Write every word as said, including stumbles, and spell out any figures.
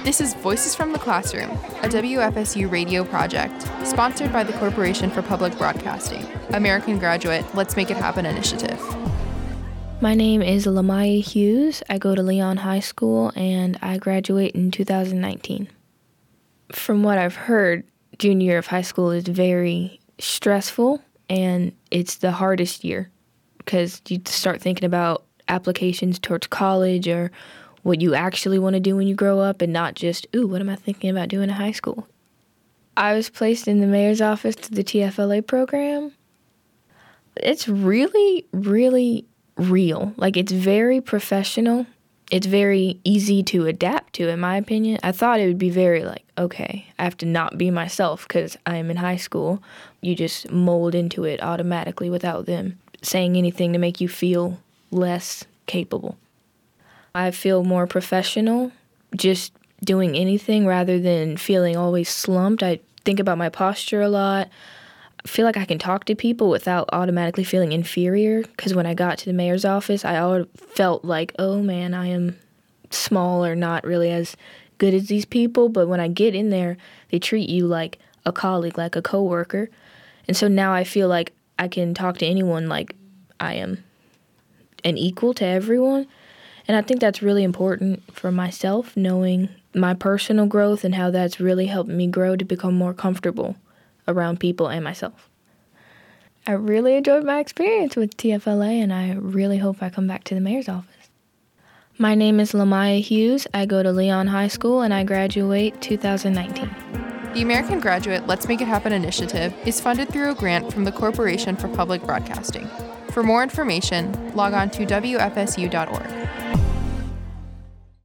This is Voices from the Classroom, a W F S U radio project, sponsored by the Corporation for Public Broadcasting, American Graduate Let's Make It Happen initiative. My name is Lamaya Hughes. I go to Leon High School, and I graduate in two thousand nineteen. From what I've heard, junior year of high school is very stressful, and it's the hardest year because you start thinking about applications towards college or what you actually want to do when you grow up and not just, ooh, what am I thinking about doing in high school? I was placed in the mayor's office to the T F L A program. It's really, really real. Like, it's very professional. It's very easy to adapt to, in my opinion. I thought it would be very like, okay, I have to not be myself because I am in high school. You just mold into it automatically without them saying anything to make you feel less capable. I feel more professional just doing anything rather than feeling always slumped. I think about my posture a lot. I feel like I can talk to people without automatically feeling inferior because when I got to the mayor's office, I already felt like, oh man, I am small or not really as good as these people. But when I get in there, they treat you like a colleague, like a coworker. And so now I feel like I can talk to anyone like I am an equal to everyone. And I think that's really important for myself, knowing my personal growth and how that's really helped me grow to become more comfortable around people and myself. I really enjoyed my experience with T F L A, and I really hope I come back to the mayor's office. My name is Lamaya Hughes. I go to Leon High School, and I graduate two thousand nineteen. The American Graduate Let's Make It Happen initiative is funded through a grant from the Corporation for Public Broadcasting. For more information, log on to W F S U dot org.